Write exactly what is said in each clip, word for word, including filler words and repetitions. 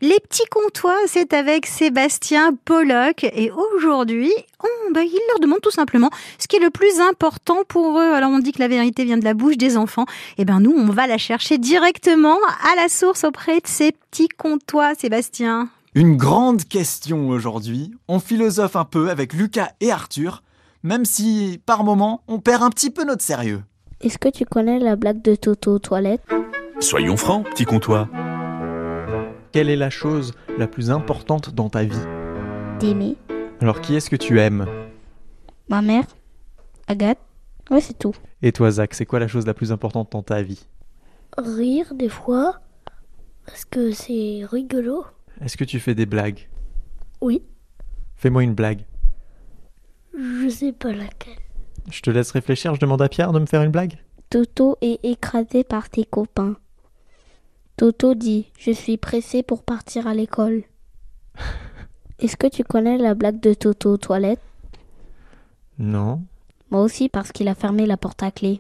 Les petits comtois, c'est avec Sébastien Pollock. Et aujourd'hui, on, bah, il leur demande tout simplement ce qui est le plus important pour eux. Alors on dit que la vérité vient de la bouche des enfants. Et ben nous, on va la chercher directement à la source auprès de ces petits comtois, Sébastien. Une grande question aujourd'hui. On philosophe un peu avec Lucas et Arthur, même si, par moments, on perd un petit peu notre sérieux. Est-ce que tu connais la blague de Toto aux toilettes ? Soyons francs, petit comtois. Quelle est la chose la plus importante dans ta vie ? D'aimer. Alors qui est-ce que tu aimes ? Ma mère. Agathe. Ouais, c'est tout. Et toi, Zach, c'est quoi la chose la plus importante dans ta vie ? Rire des fois, parce que c'est rigolo. Est-ce que tu fais des blagues ? Oui. Fais-moi une blague. Je sais pas laquelle. Je te laisse réfléchir, je demande à Pierre de me faire une blague. Toto est écrasé par tes copains. Toto dit « Je suis pressé pour partir à l'école ». Est-ce que tu connais la blague de Toto aux toilettes ? Non. Moi aussi, parce qu'il a fermé la porte à clé.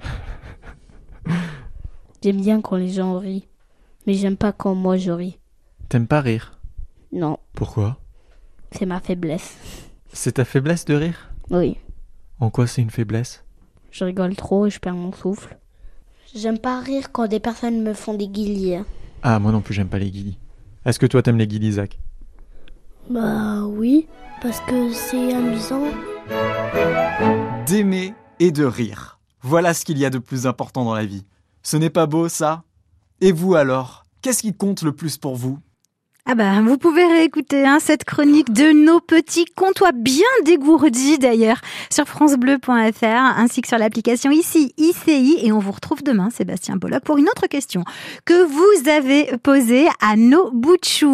J'aime bien quand les gens rient, mais j'aime pas quand moi je ris. T'aimes pas rire ? Non, Pourquoi ? c'est ma faiblesse. C'est ta faiblesse de rire ? Oui, En quoi c'est une faiblesse ? je rigole trop et je perds mon souffle. J'aime pas rire quand des personnes me font des guillis. Ah, moi non plus, j'aime pas les guillis. Est-ce que toi t'aimes les guillis, Zach ? Bah oui, parce que c'est amusant. D'aimer et de rire. Voilà ce qu'il y a de plus important dans la vie. Ce n'est pas beau, ça ? Et vous alors ? Qu'est-ce qui compte le plus pour vous ? Ah bah, vous pouvez réécouter hein, cette chronique de nos petits comtois bien dégourdis d'ailleurs sur francebleu point f r ainsi que sur l'application ici I C I et on vous retrouve demain Sébastien Pollock pour une autre question que vous avez posée à nos bouts de chou.